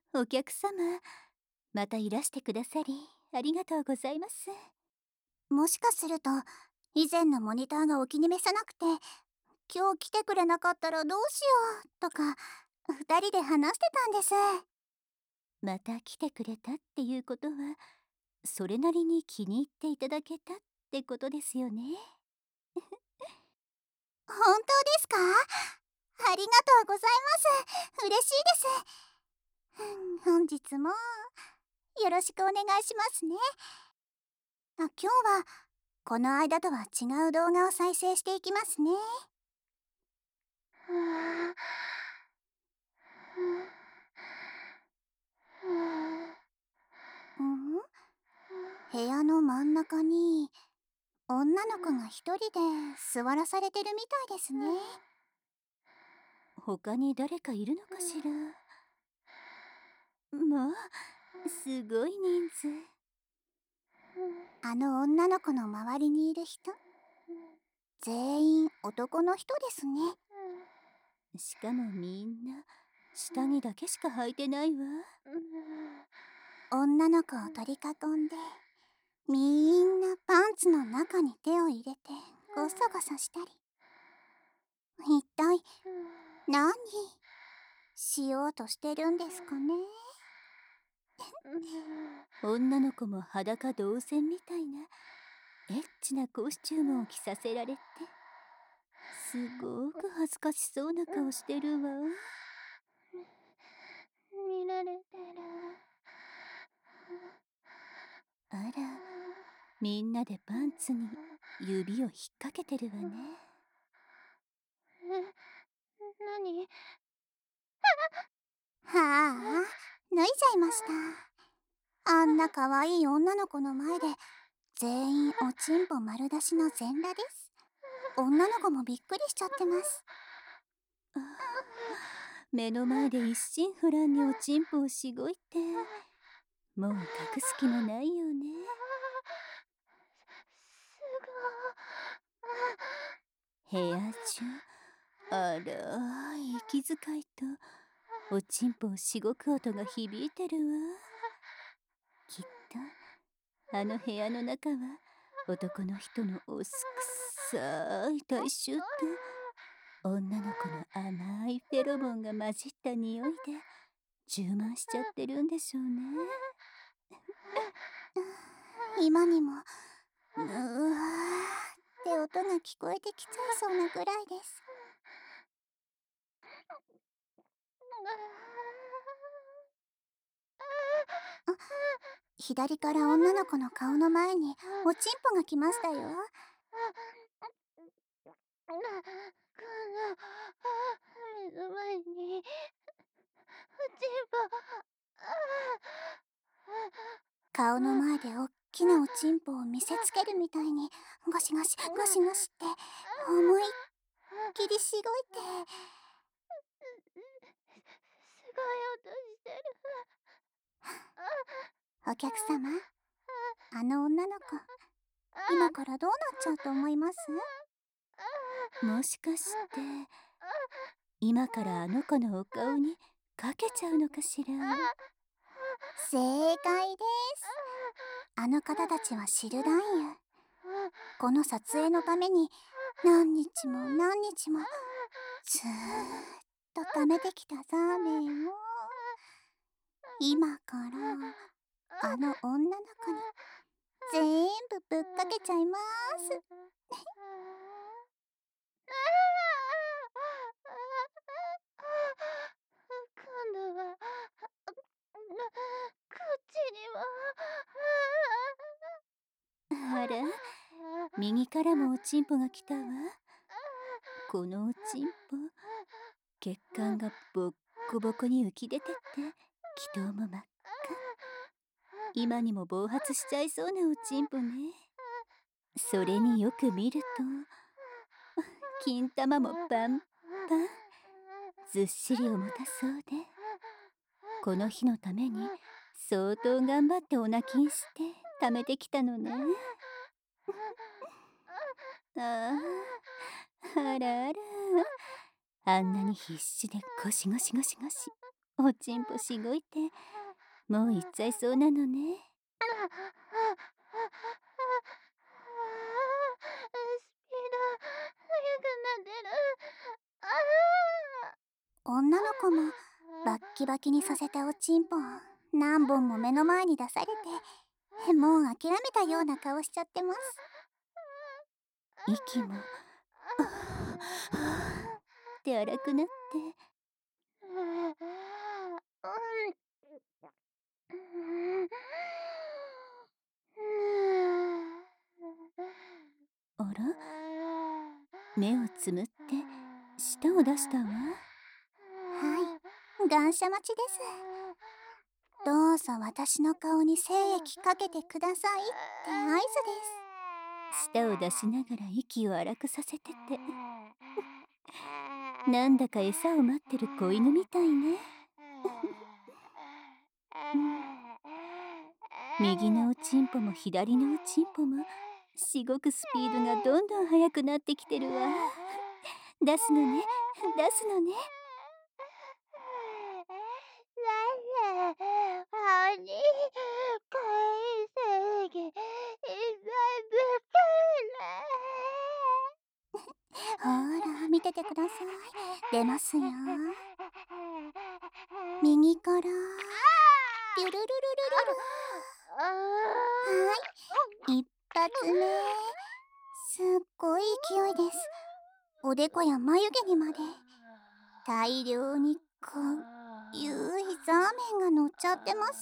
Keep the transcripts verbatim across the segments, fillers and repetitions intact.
お客様、またいらしてくださりありがとうございます。 もしかすると以前のモニターがお気に召さなくて、今日来てくれなかったらどうしようとか二人で話してたんです。 また来てくれたっていうことは、それなりに気に入っていただけたってことですよね。 本当ですか？ありがとうございます。嬉しいです。本日もよろしくお願いしますね。あ、今日はこの間とは違う動画を再生していきますね。うん？部屋の真ん中に女の子が一人で座らされてるみたいですね。 他に誰かいるのかしら。まあ、すごい人数。 あの女の子の周りにいる人、全員男の人ですね。 しかもみんな下着だけしか履いてないわ。 女の子を取り囲んで、みんなパンツの中に手を入れてゴソゴソしたり。一体何しようとしてるんですかね。 女の子も裸同然みたいなエッチなコスチュームを着させられて、すごく恥ずかしそうな顔してるわ。 見られてる。 あら、みんなでパンツに指を引っ掛けてるわね。 え、何？はあ、脱いじゃいました。あんな可愛い女の子の前で全員おちんぽ丸出しの全裸です。女の子もびっくりしちゃってます。 あ、目の前で一心不乱におちんぽをしごいて、もう隠す気もないよね。 す部屋中、あら息遣いとおちんぽをしごく音が響いてるわ。きっとあの部屋の中は男の人のおすくさい体臭と女の子の甘いフェロモンが混じった匂いで充満しちゃってるんでしょうね。 今にもうわーって音が聞こえてきちゃいそうなぐらいです。あ、左から女の子の顔の前におちんぽが来ましたよ。今度目の前におちんぽ、顔の前でおっきなおちんぽを見せつけるみたいにゴシゴシゴシゴシって思いっきりしごいて、すごい音してる。お客様、あの女の子今からどうなっちゃうと思います？ もしかして今からあの子のお顔にかけちゃうのかしら。 正解です。あの方たちは知る男優。この撮影のために何日も何日もずーっと貯めてきたザーメンを今からあの女の子に全部ぶっかけちゃいます。今度はこっちにも。 あら、右からもおちんぽが来たわ。このおちんぽ、血管がボッコボコに浮き出てって気筒も真っ赤。今にも暴発しちゃいそうなおちんぽね。それによく見ると金玉もパンパン、ずっしり重たそうで、この日のために相当頑張ってお泣きんして貯めてきたのね。ああ、あらあら、あんなに必死でゴシゴシゴシゴシおちんぽしごいてもう行っちゃいそうなのね。 女の子もバッキバキにさせたおちんぽを何本も目の前に出されて、もう諦めたような顔しちゃってます。 息もって荒くなって。あら、目をつむって舌を出したわ。 はい、感謝待ちです。どうぞ私の顔に精液かけてくださいって合図です。 舌を出しながら息を荒くさせててなんだか餌を待ってる子犬みたいね。右のおちんぽも左のおちんぽもしごくスピードがどんどん速くなってきてるわ。出すのね、出すのね。 ほら見ててください。出ますよ。右からピュルルルルルル。はい一発目。すっごい勢いです。おでこや眉毛にまで大量にこうゆいザーメンが乗っちゃってます。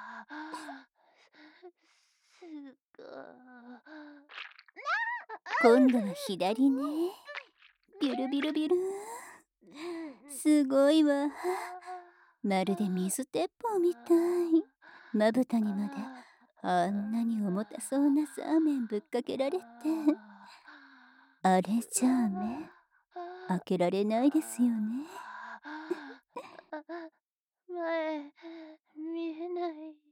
今度は左ね。ビュルビュルビュル。すごいわ。まるで水鉄砲みたい。まぶたにまであんなに重たそうなザーメンぶっかけられて、あれじゃあ目開けられないですよね。 前見えない。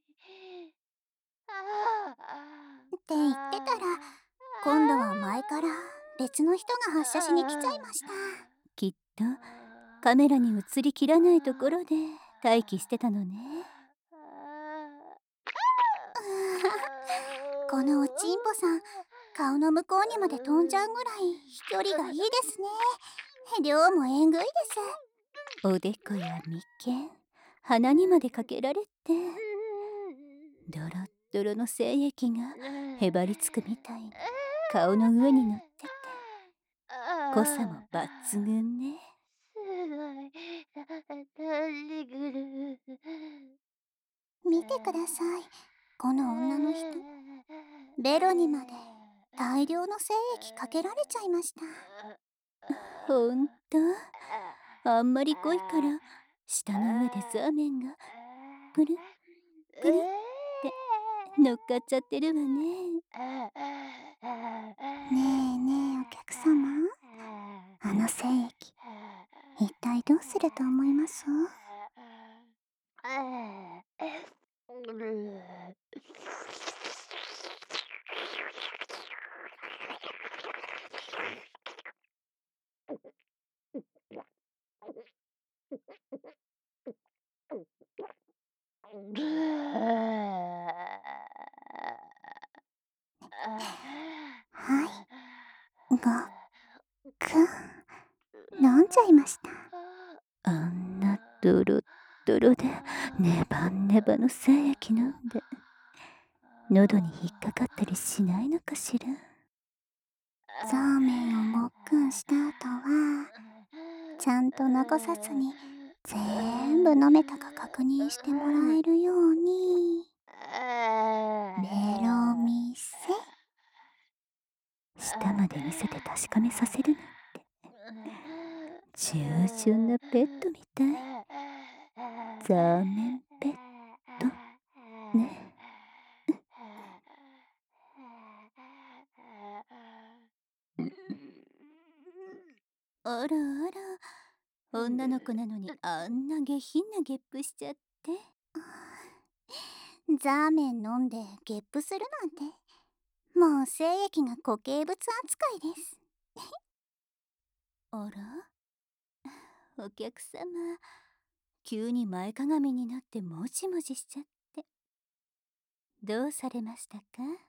って言ってたら今度は前から別の人が発射しに来ちゃいました。 きっとカメラに映りきらないところで待機してたのね。 このおちんぽさん、顔の向こうにまで飛んじゃうぐらい飛距離がいいですね。量もえんぐいです。 おでこや眉間、鼻にまでかけられて、ドロッドロの精液がへばりつくみたいに顔の上に乗ってて、濃さも抜群ね。 すごい飛んでくる。 見てください、この女の人。ベロにまで大量の精液かけられちゃいました。 ほんと、あんまり濃いから舌の上でザーメンがぐるぐるって乗っかっちゃってるわね。 ねえねえお客様、あの精液一体どうすると思います？はいごくん飲んじゃいました。 あんなドロッドロでネバネバの精液飲んで喉に引っかかったりしないのかしら。 ザーメンをもっくんした後はちゃんと残さずに全部飲めたか確認してもらえるようにベロ見せ舌まで見せて確かめさせるなんて従順なペットみたい。ザーメンペットね。あらあら、女の子なのにあんな下品なゲップしちゃって。 ザーメン飲んでゲップするなんてもう精液が固形物扱いです。 あら、お客様、 急に前かがみになってもじもじしちゃって。どうされましたか？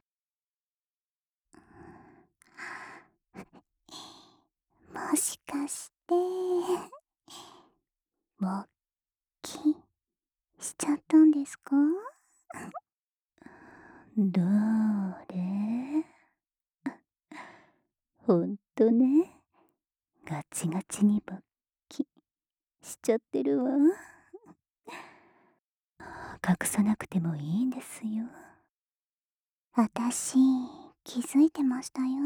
もしかして、勃起しちゃったんですか？ どれ？ほんとね、ガチガチに勃起しちゃってるわ。隠さなくてもいいんですよ。 あたし、気づいてましたよ。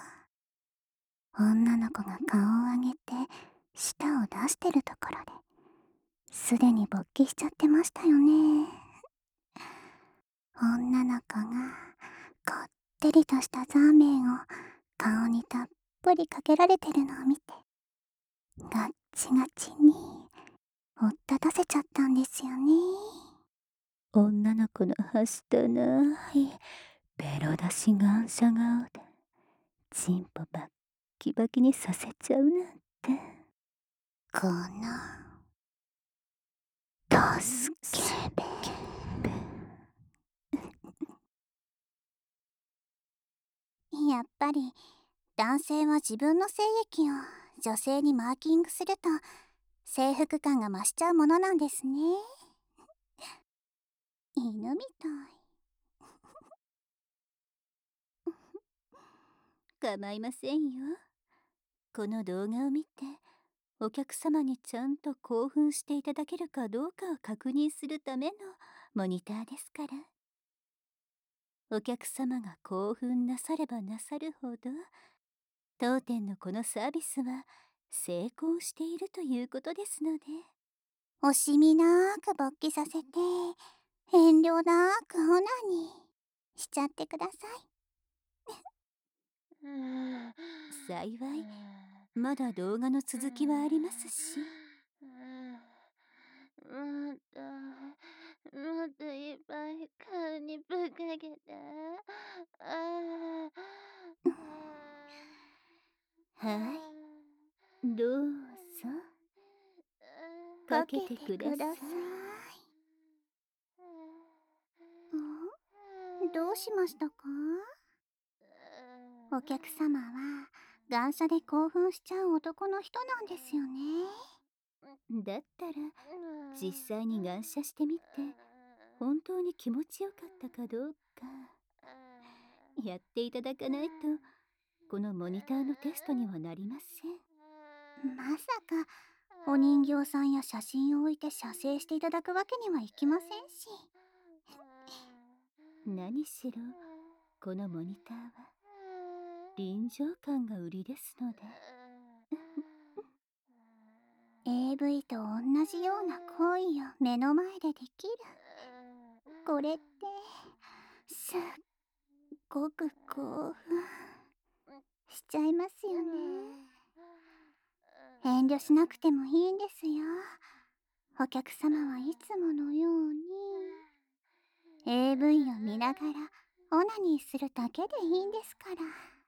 女の子が顔を上げて、舌を出してるところで、すでに勃起しちゃってましたよね。女の子が、こってりとしたザーメンを顔にたっぷりかけられてるのを見て、ガッチガチに、おったたせちゃったんですよね。 女の子のはしたないベロ出し感謝顔でチンポバッキバキにさせちゃうなんて。 このドスケベやっぱり男性は自分の精液を女性にマーキングすると征服感が増しちゃうものなんですね。犬みたい。 構いませんよ。この動画を見てお客様にちゃんと興奮していただけるかどうかを確認するためのモニターですから。お客様が興奮なさればなさるほど当店のこのサービスは成功しているということですので。 惜しみなーく勃起させて遠慮なーくオナニーしちゃってください。 幸いまだ動画の続きはありますし。 もっともっといっぱい顔にぶっかけて。 はい、どうぞかけてください。 ん？どうしましたか？お客様は願書で興奮しちゃう男の人なんですよね。 だったら実際に願射してみて本当に気持ちよかったかどうかやっていただかないとこのモニターのテストにはなりません。 まさかお人形さんや写真を置いて写生していただくわけにはいきませんし。 何しろこのモニターは臨場感が売りですので。 エーブイ と同じような行為を目の前でできる。これってすっごく興奮しちゃいますよね。遠慮しなくてもいいんですよ。お客様はいつものように エーブイ を見ながらオナニーするだけでいいんですから。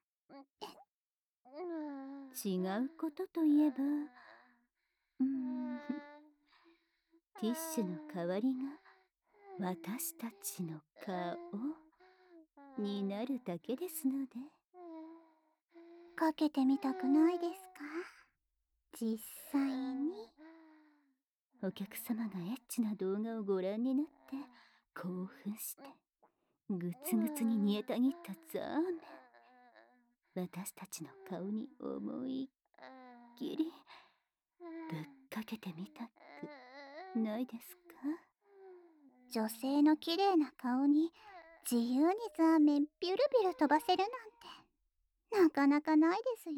違うことといえばうーんティッシュの代わりが私たちの顔になるだけですので。 かけてみたくないですか？実際に。 お客様がエッチな動画をご覧になって興奮してグツグツに煮えたぎったザーメン私たちの顔に思いっきりぶっかけてみたくないですか？ 女性の綺麗な顔に自由にザーメンビュルビュル飛ばせるなんてなかなかないですよ。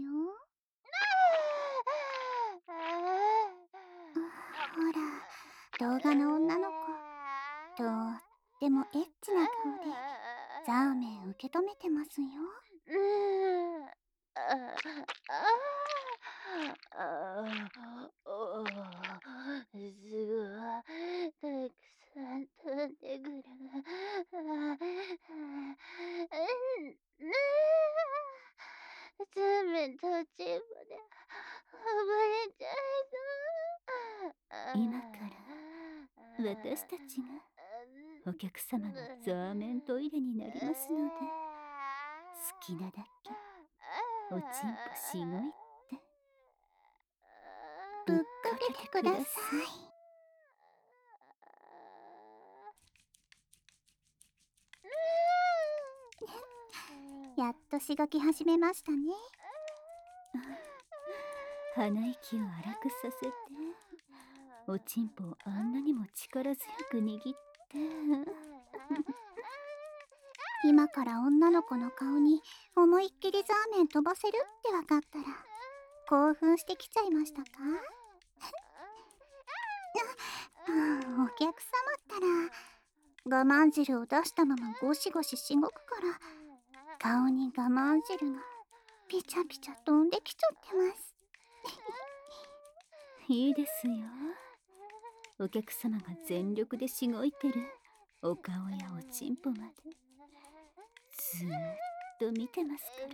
ほら動画の女の子とってもエッチな顔でザーメン受け止めてますよ。 すごいたくさん飛んでくる。全面途中まで暴れちゃいそう。 今から私たちがお客様のザーメントイレになりますので、好きなだけおちんぽしごいてぶっかけてください。 やっとしごき始めましたね。 鼻息を荒くさせて、おちんぽをあんなにも力強く握って今から女の子の顔に思いっきりザーメン飛ばせるって分かったら興奮してきちゃいましたか？お客様ったら我慢汁を出したままゴシゴシしごくから顔に我慢汁がピチャピチャ飛んできちゃってます。 いいですよ。お客様が全力でしごいてるお顔やおちんぽまでずーっと見てますから。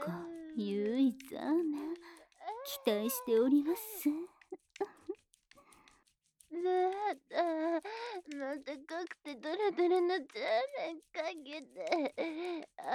こゆいザーメン期待しております。 なんてかくてドラドラのザーメンかけて、あ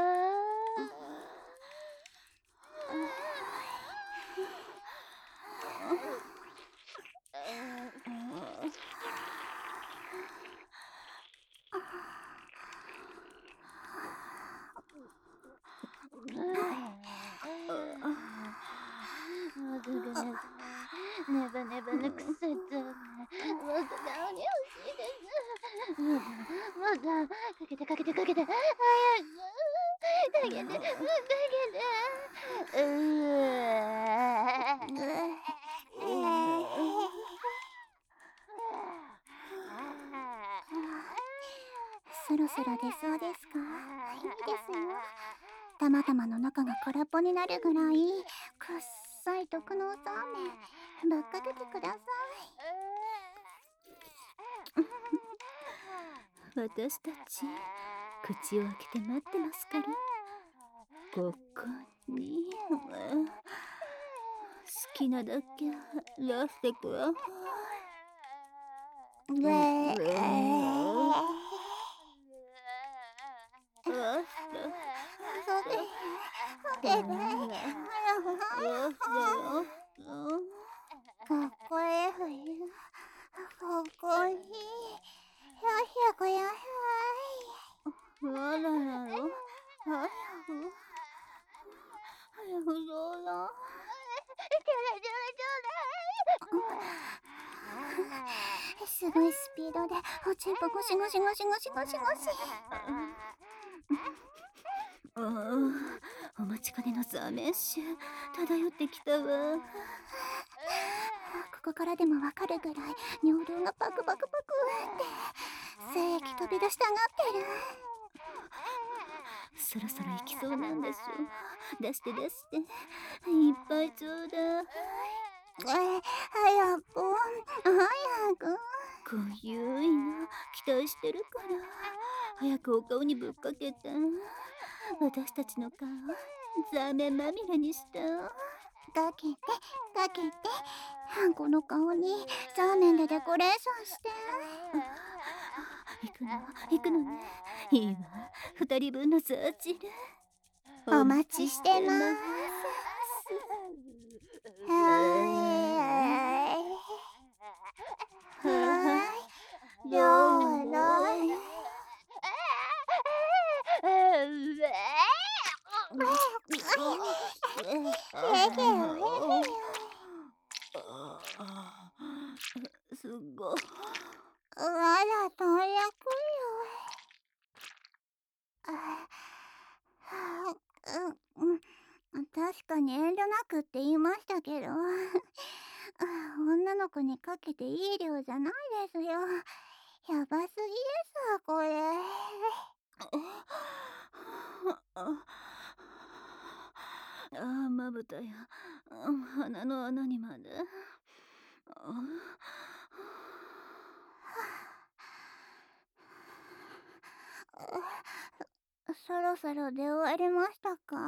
もうすぐね、ネバネバのくさザーメン、もうすぐ顔に欲しいです。もうだ、かけてかけてかけて、早くかけて、かけて、うそろそろ出そうですか？いいですよ。たまたまの中が空っぽになるぐらいくっさい毒のザーメンぶっかけてください。 私たち口を開けて待ってますから。ここに好きなだけ出してください。 うえかっこいい冬かっこいい。ひゃひゃこやひあららら。早く早くどうぞ。 すごいスピードでおちんぽゴシゴシゴシゴシゴシゴシ。 ああ、お待ちかねのザーメン臭漂ってきたわ。 ここからでもわかるぐらい尿道がパクパクパクって精液飛び出したがってる。 そろそろ行きそうなんです。出して出して、いっぱいちょうだい。 え早く早く。 こういういな期待してるから早くお顔にぶっかけて、私たちの顔ザーメンまみれにした。 かけてかけて、この顔にザーメンでデコレーションして。 行くの行くのね。いいわ、二人分のザー汁お待ちしてます。はいはいどうぞ。 すごい。 あらとんやくよ。うん、確かに遠慮なくって言いましたけど女の子にかけていい量じゃないですよ。やばすぎですわこれ。 ああ、まぶたや鼻の穴にまで。 そろそろ出終わりましたか？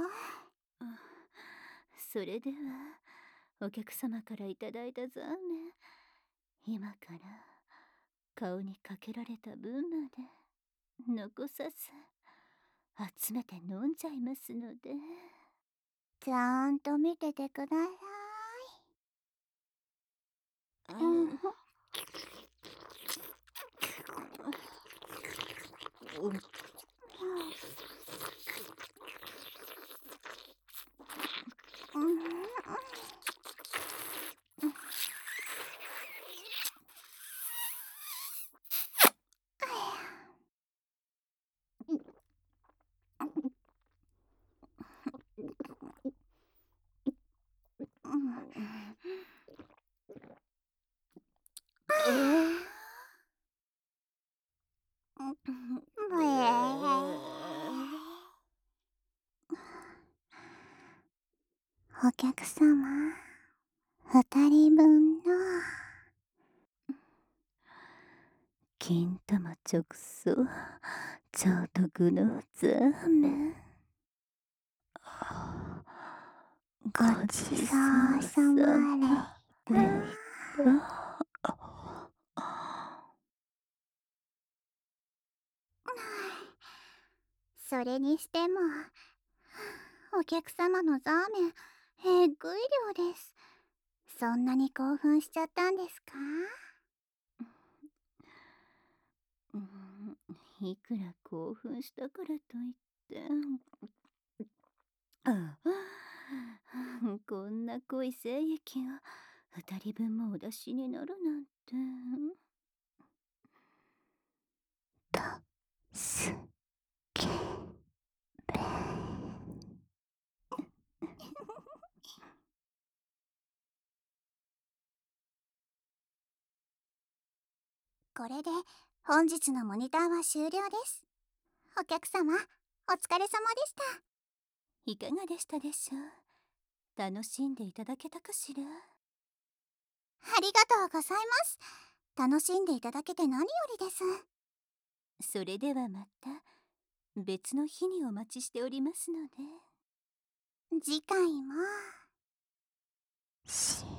それではお客様からいただいたザーメン今から顔にかけられた分まで残さず集めて飲んじゃいますので。 ちゃんと見ててください。うん。お客様、二人分の金玉直送超特のザーメン。 ごちそうさまでした。それにしても、お客様のザーメン、えぐい量です。そんなに興奮しちゃったんですか？ うん、いくら興奮したからといってああ、こんな濃い精液を二人分もお出しになるなんて。 たすけべこれで本日のモニターは終了です。お客様、お疲れ様でした。 いかがでしたでしょう？楽しんでいただけたかしら？ ありがとうございます。楽しんでいただけて何よりです。 それではまた別の日にお待ちしておりますので。 次回もし